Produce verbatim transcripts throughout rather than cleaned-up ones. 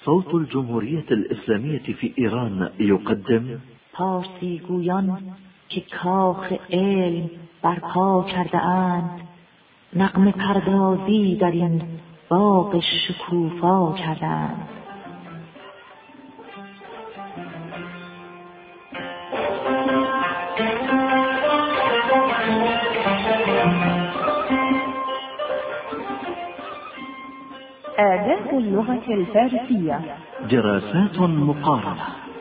صوت الجمهورية الإسلامية في إيران يقدم پارسی گویان که کاخ علم برپا کرده اند، نغمه پردازی در این باغ شکوفا کرده اند. آداب اللغة الفارسية، دراسات مقارنة.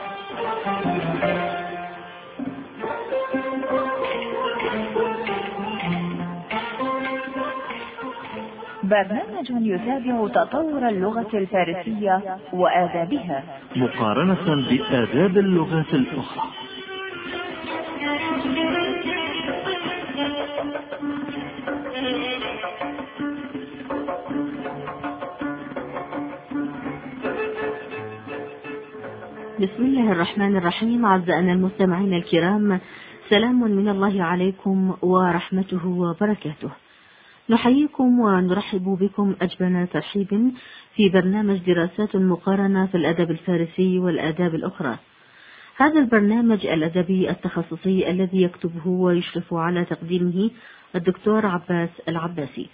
برنامج يتابع تطور اللغة الفارسية وآدابها مقارنة بآداب اللغات الأخرى. بسم الله الرحمن الرحيم. أعزائنا المستمعين الكرام، سلام من الله عليكم ورحمته وبركاته. نحييكم ونرحب بكم أجمل ترحيب في برنامج دراسات مقارنة في الأدب الفارسي والآداب الأخرى. هذا البرنامج الأدبي التخصصي الذي يكتبه ويشرف على تقديمه الدكتور عباس العباسي.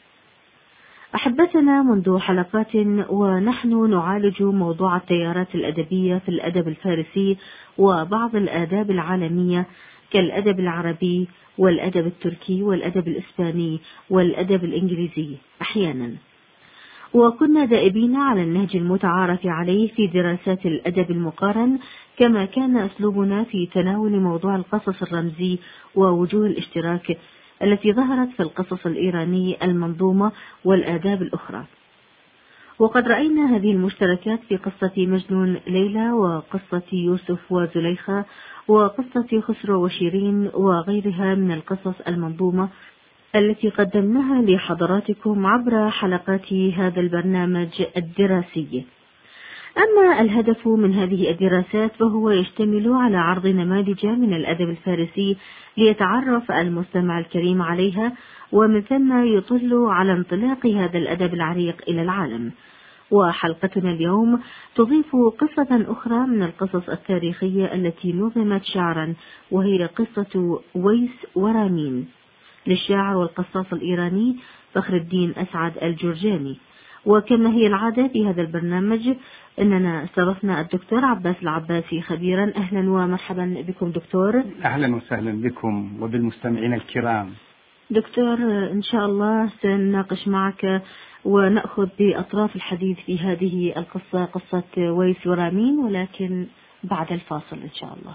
أحبتنا، منذ حلقات ونحن نعالج موضوع التيارات الأدبية في الأدب الفارسي وبعض الآداب العالمية كالأدب العربي والأدب التركي والأدب الإسباني والأدب الإنجليزي أحيانا، وكنا دائبين على النهج المتعارف عليه في دراسات الأدب المقارن، كما كان أسلوبنا في تناول موضوع القصص الرمزي ووجوه الاشتراك التي ظهرت في القصص الإيراني المنظومة والآداب الأخرى. وقد رأينا هذه المشتركات في قصة مجنون ليلى وقصة يوسف وزليخة وقصة خسرو وشيرين وغيرها من القصص المنظومة التي قدمناها لحضراتكم عبر حلقات هذا البرنامج الدراسي. أما الهدف من هذه الدراسات فهو يشتمل على عرض نماذج من الأدب الفارسي ليتعرف المستمع الكريم عليها، ومن ثم يطل على انطلاق هذا الأدب العريق إلى العالم. وحلقتنا اليوم تضيف قصة أخرى من القصص التاريخية التي نظمت شعرا، وهي قصة ويس ورامين للشاعر والقصاص الإيراني فخر الدين أسعد الجرجاني. وكما هي العادة في هذا البرنامج، إننا استضفنا الدكتور عباس العباسي خبيرا. أهلا ومرحبا بكم دكتور. أهلا وسهلا بكم وبالمستمعين الكرام. دكتور، إن شاء الله سنناقش معك ونأخذ بأطراف الحديث في هذه القصة، قصة ويس ورامين، ولكن بعد الفاصل إن شاء الله.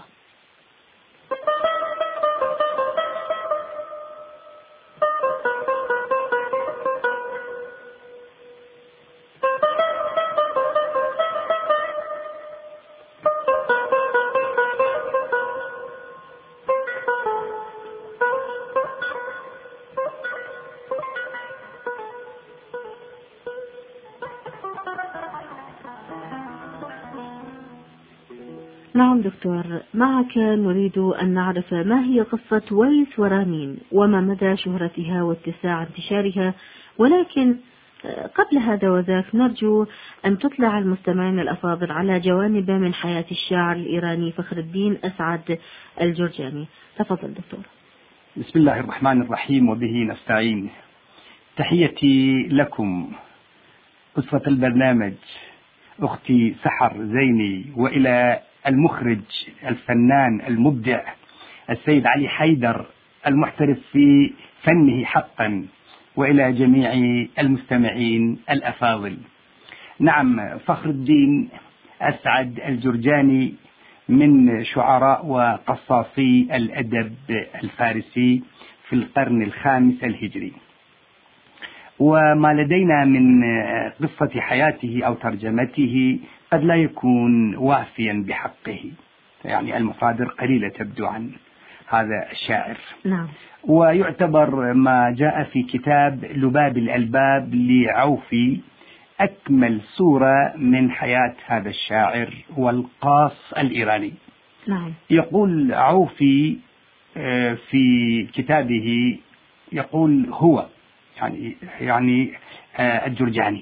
نعم دكتور، معك نريد أن نعرف ما هي قصة ويس ورامين وما مدى شهرتها واتساع انتشارها، ولكن قبل هذا وذاك نرجو أن تطلع المستمعين الأفاضل على جوانب من حياة الشاعر الإيراني فخر الدين أسعد الجرجاني. تفضل دكتور. بسم الله الرحمن الرحيم وبه نستعين. تحيتي لكم أسرة البرنامج أختي سحر زيني، وإلى المخرج الفنان المبدع السيد علي حيدر المحترف في فنه حقا، وإلى جميع المستمعين الأفاضل. نعم، فخر الدين أسعد الجرجاني من شعراء وقصاصي الأدب الفارسي في القرن الخامس الهجري، وما لدينا من قصة حياته أو ترجمته قد لا يكون وافيا بحقه، يعني المصادر قليلة تبدو عن هذا الشاعر. نعم. ويعتبر ما جاء في كتاب لباب الألباب لعوفي أكمل صورة من حياة هذا الشاعر والقاص الإيراني. نعم. يقول عوفي في كتابه، يقول هو يعني يعني الجرجاني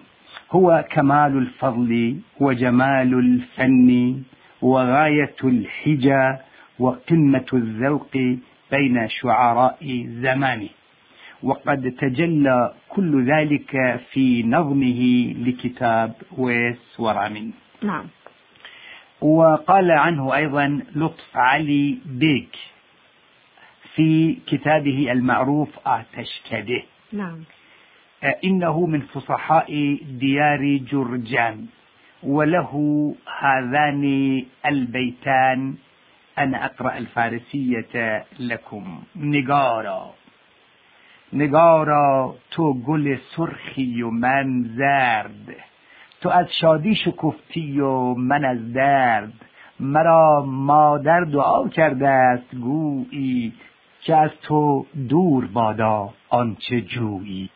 هو كمال الفضل وجمال الفن وغاية الحجة وقمة الذوق بين شعراء زمانه، وقد تجلى كل ذلك في نظمه لكتاب ويس ورامين. نعم. وقال عنه أيضا لطف علي بيك في كتابه المعروف آتشكده. نعم. إنه من فصحاء ديار جرجان، وله هذان البيتان، أنا أقرأ الفارسية لكم. نگارا نگارا تو گل سرخی و من زرد، تو از شادی شکفتی و من از درد، مرا مادر دعا کرده است گویی، که از تو دور بادا آنچه جویی.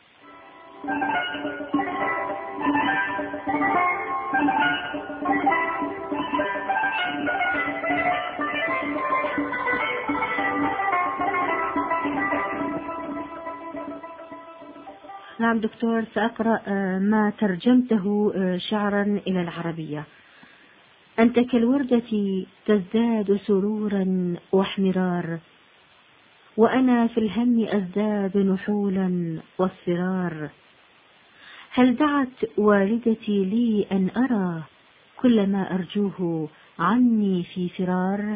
نعم دكتور، سأقرأ ما ترجمته شعرا إلى العربية. أنت كالوردة تزداد سرورا واحمرار، وأنا في الهم أزداد نحولا واصفرار. هل دعت والدتي لي أن أرى كل ما أرجوه عني في فرار؟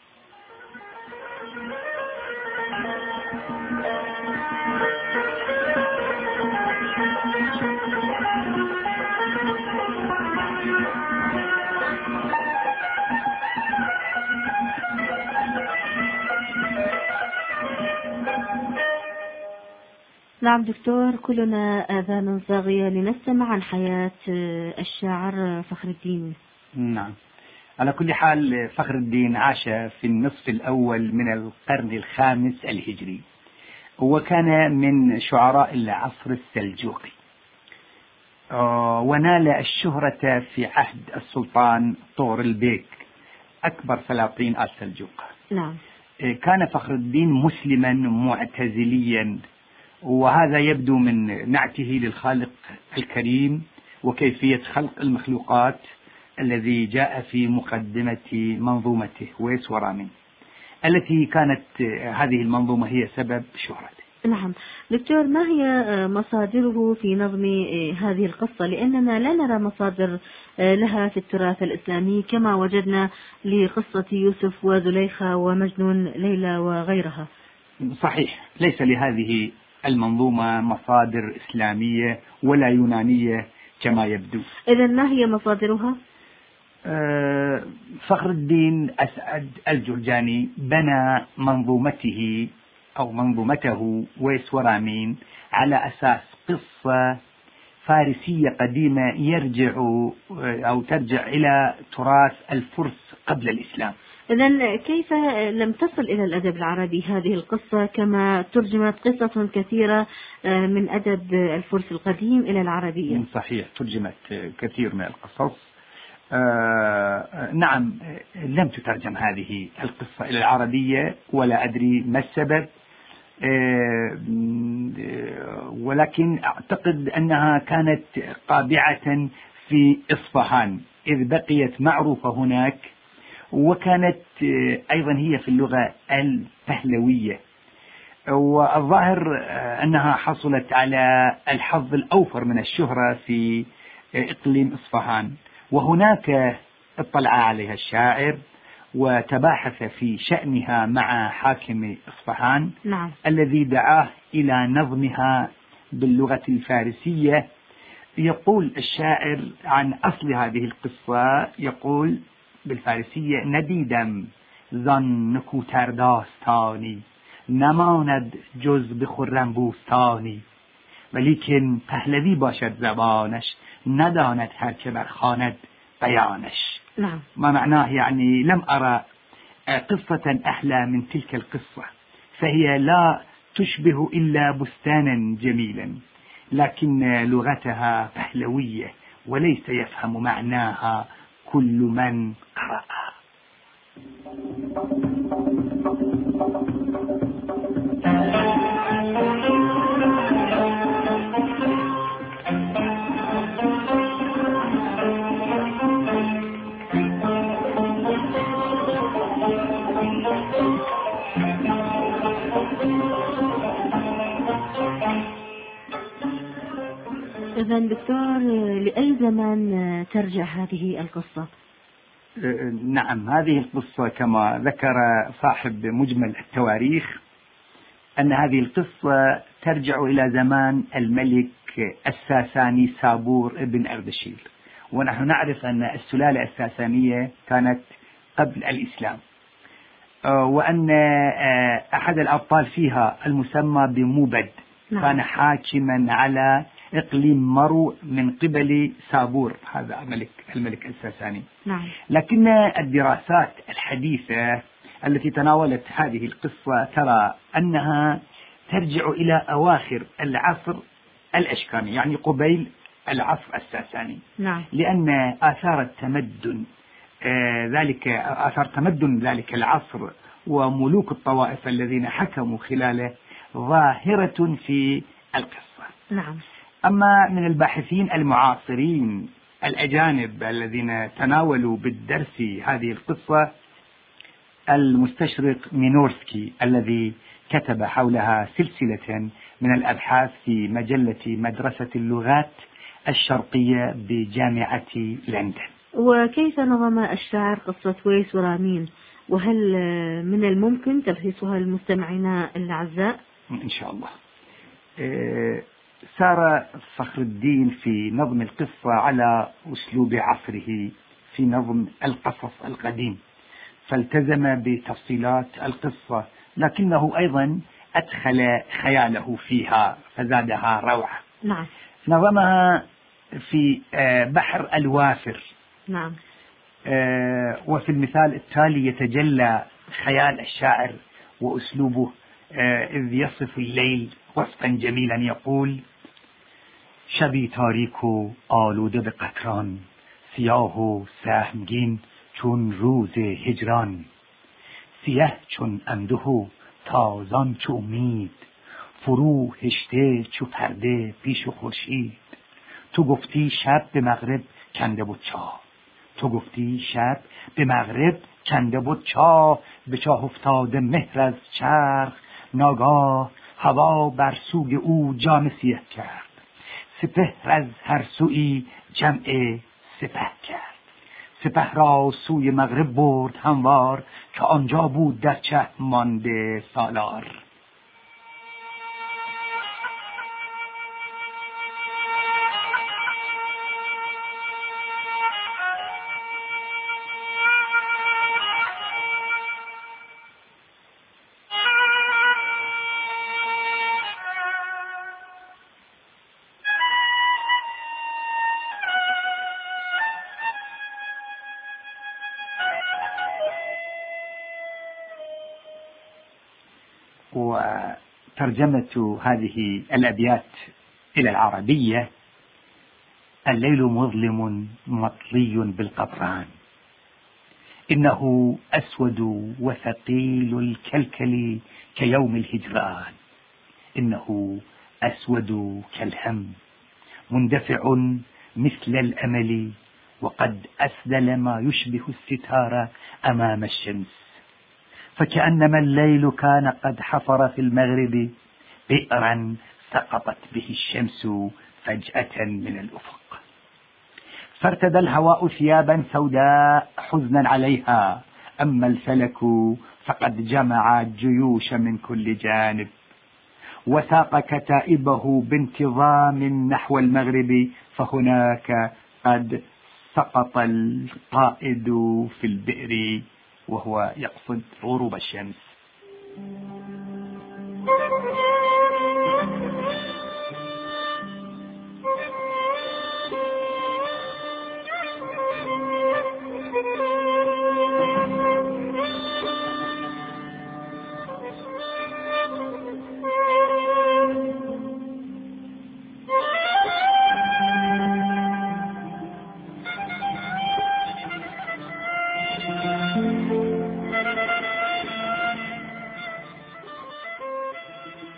نعم دكتور، كلنا آذان صاغية لنستمع عن حياة الشاعر فخر الدين. نعم، على كل حال فخر الدين عاش في النصف الأول من القرن الخامس الهجري، وكان من شعراء العصر السلجوقي، ونال الشهرة في عهد السلطان طور البيك أكبر سلاطين السلجوق. نعم. كان فخر الدين مسلما معتزليا، وهذا يبدو من نعته للخالق الكريم وكيفية خلق المخلوقات الذي جاء في مقدمة منظومته ويس ورامين، التي كانت هذه المنظومة هي سبب شهرته. نعم دكتور، ما هي مصادره في نظم هذه القصة؟ لأننا لا نرى مصادر لها في التراث الإسلامي كما وجدنا لقصة يوسف وزليخة ومجنون ليلى وغيرها. صحيح، ليس لهذه المنظومة مصادر إسلامية ولا يونانية كما يبدو. إذن ما هي مصادرها؟ أه فخر الدين أسعد الجرجاني بنى منظومته أو منظومته ويس ورامين على أساس قصة فارسية قديمة يرجع أو ترجع إلى تراث الفرس قبل الإسلام. إذن كيف لم تصل إلى الأدب العربي هذه القصة كما ترجمت قصص كثيرة من أدب الفرس القديم إلى العربية؟ صحيح، ترجمت كثير من القصص. آه نعم، لم تترجم هذه القصة إلى العربية ولا أدري ما السبب، آه ولكن أعتقد أنها كانت قابعة في إصفهان إذ بقيت معروفة هناك، وكانت أيضا هي في اللغة البهلوية، والظاهر أنها حصلت على الحظ الأوفر من الشهرة في إقليم إصفهان، وهناك اطلع عليها الشاعر وتباحث في شأنها مع حاكم إصفهان. نعم. الذي دعاه إلى نظمها باللغة الفارسية. يقول الشاعر عن أصل هذه القصة، يقول بالفارسية: ندیدم زان نکوتر داستانی، نماند جز بخرم بوستانی. ولیکن پهلوی باشد زبانش، نداند هر که برخواند بیانش. نعم. ما معناه يعني لم أرى قصة أحلى من تلك القصة، فهي لا تشبه إلا بستانا جميلا، لكن لغتها پهلوية وليس يفهم معناها كل من قرأها. إذا دكتور لأي زمان ترجع هذه القصة؟ نعم، هذه القصة كما ذكر صاحب مجمل التواريخ أن هذه القصة ترجع إلى زمان الملك الساساني سابور ابن أردشير، ونحن نعرف أن السلالة الساسانية كانت قبل الإسلام، وأن أحد الأبطال فيها المسمى بموبد نعم. كان حاكما على إقليم مرو من قبل سابور، هذا الملك الملك الساساني نعم. لكن الدراسات الحديثة التي تناولت هذه القصة ترى أنها ترجع إلى أواخر العصر الأشكاني، يعني قبيل العصر الساساني نعم. لأن آثار التمدن آه ذلك آثار تمدن ذلك العصر وملوك الطوائف الذين حكموا خلاله ظاهرة في القصة نعم. أما من الباحثين المعاصرين الأجانب الذين تناولوا بالدرس هذه القصة المستشرق مينورسكي الذي كتب حولها سلسلة من الأبحاث في مجلة مدرسة اللغات الشرقية بجامعة لندن. وكيف نظم الشاعر قصة ويس ورامين، وهل من الممكن تلخيصها للمستمعين الأعزاء؟ إن شاء الله. سار فخر الدين في نظم القصة على أسلوب عصره في نظم القصص القديم، فالتزم بتفصيلات القصة لكنه أيضا أدخل خياله فيها فزادها روعة نعم. نظمها في بحر الوافر نعم. وفي المثال التالي يتجلى خيال الشاعر وأسلوبه إذ يصف الليل وصفا جميلا، يقول: شبی تاریک و آلوده به قطران، سیاه و سهمگین چون روز هجران، سیه چون انده و تازان چو امید، فرو هشته چو پرده پیش خورشید. تو گفتی شب به مغرب کنده بود چاه، تو گفتی شب به مغرب کنده بود چاه، به چاه افتاده مهر از چرخ، ناگاه هوا بر سوی او جامه سیه کرد، سپهر از هر سوی جمع سپه کرد، سپه را سوی مغرب برد هموار، که آنجا بود در چه مانده سالار. وترجمة هذه الأبيات إلى العربية: الليل مظلم مطلي بالقطران، إنه أسود وثقيل الكلكل كيوم الهجران، إنه أسود كالهم مندفع مثل الأمل، وقد أسدل ما يشبه الستار أمام الشمس، فكأنما الليل كان قد حفر في المغرب بئرا سقطت به الشمس فجأة من الأفق، فارتدى الهواء ثيابا سوداء حزنا عليها، أما الفلك فقد جمع الجيوش من كل جانب، وساق كتائبه بانتظام نحو المغرب، فهناك قد سقط القائد في البئر وهو يقصد غروب الشمس.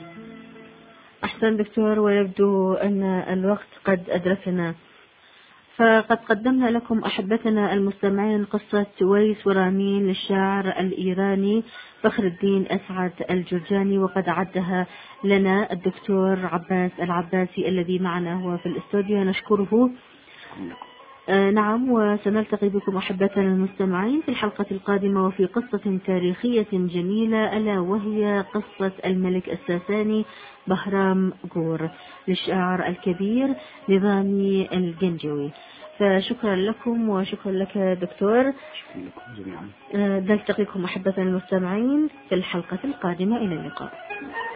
دكتور، ويبدو أن الوقت قد أدركنا، فقد قدمنا لكم أحبتنا المستمعين قصة ويس ورامين للشاعر الإيراني فخر الدين أسعد الجرجاني، وقد عدها لنا الدكتور عباس العباسي الذي معنا هو في الاستوديو، نشكره. آه نعم، وسنلتقي بكم أحبتنا المستمعين في الحلقة القادمة وفي قصة تاريخية جميلة، ألا وهي قصة الملك الساساني بهرام غور للشاعر الكبير نظامي الجنجوي. فشكرا لكم وشكرا لك دكتور. شكرا لكم جميعا. آه نلتقيكم أحبتنا المستمعين في الحلقة القادمة. إلى اللقاء.